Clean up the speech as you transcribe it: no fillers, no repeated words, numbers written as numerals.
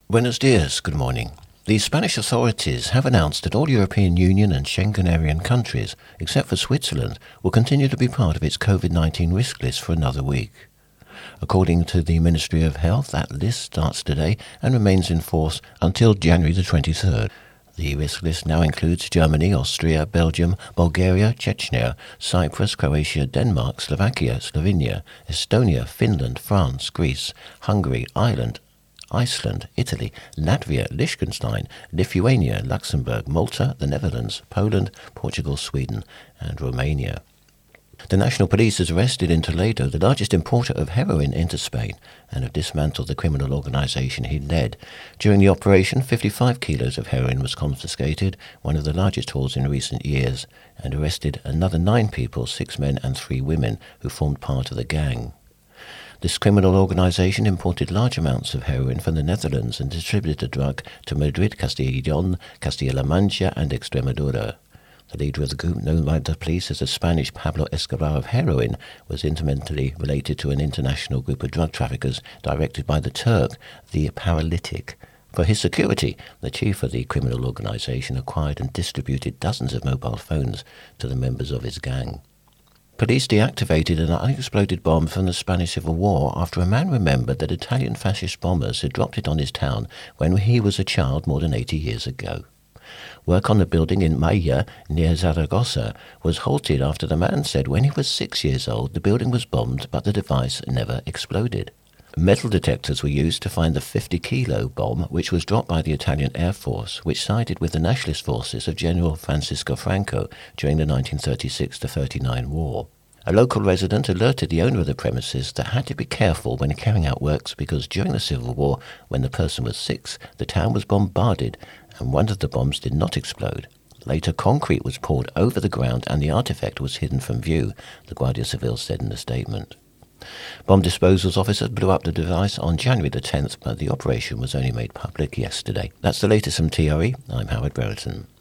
Buenos dias, good morning. The Spanish authorities have announced that all European Union and Schengen area countries, except for Switzerland, will continue to be part of its COVID-19 risk list for another week. According to the Ministry of Health, that list starts today and remains in force until January the 23rd. The risk list now includes Germany, Austria, Belgium, Bulgaria, Chechnya, Cyprus, Croatia, Denmark, Slovakia, Slovenia, Estonia, Finland, France, Greece, Hungary, Ireland, Iceland, Italy, Latvia, Liechtenstein, Lithuania, Luxembourg, Malta, the Netherlands, Poland, Portugal, Sweden, and Romania. The National Police has arrested in Toledo the largest importer of heroin into Spain and have dismantled the criminal organisation he led. During the operation, 55 kilos of heroin was confiscated, one of the largest hauls in recent years, and arrested another 9 people, 6 men and 3 women, who formed part of the gang. This criminal organisation imported large amounts of heroin from the Netherlands and distributed the drug to Madrid, Castellón, Castilla-La Mancha and Extremadura. The leader of the group, known by the police as the Spanish Pablo Escobar of heroin, was intimately related to an international group of drug traffickers directed by the Turk, the Paralytic. For his security, the chief of the criminal organisation acquired and distributed dozens of mobile phones to the members of his gang. Police deactivated an unexploded bomb from the Spanish Civil War after a man remembered that Italian fascist bombers had dropped it on his town when he was a child more than 80 years ago. Work on the building in Maya, near Zaragoza, was halted after the man said when he was 6 years old the building was bombed but the device never exploded. Metal detectors were used to find the 50-kilo bomb which was dropped by the Italian Air Force, which sided with the nationalist forces of General Francisco Franco during the 1936-39 war. A local resident alerted the owner of the premises that had to be careful when carrying out works because during the Civil War, when the person was 6, the town was bombarded and one of the bombs did not explode. Later, concrete was poured over the ground and the artifact was hidden from view, the Guardia Civil said in a statement. Bomb disposal officers blew up the device on January the 10th, but the operation was only made public yesterday. That's the latest from TRE. I'm Howard Brereton.